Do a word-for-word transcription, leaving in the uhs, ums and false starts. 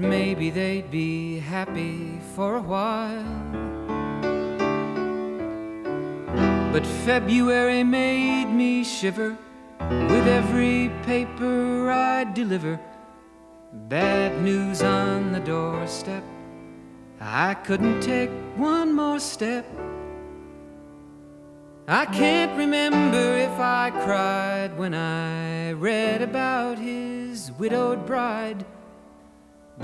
maybe they'd be happy for a while. But February made me shiver with every paper I'd deliver. Bad news on the doorstep, I couldn't take one more step. I can't remember if I cried when I read about his widowed bride.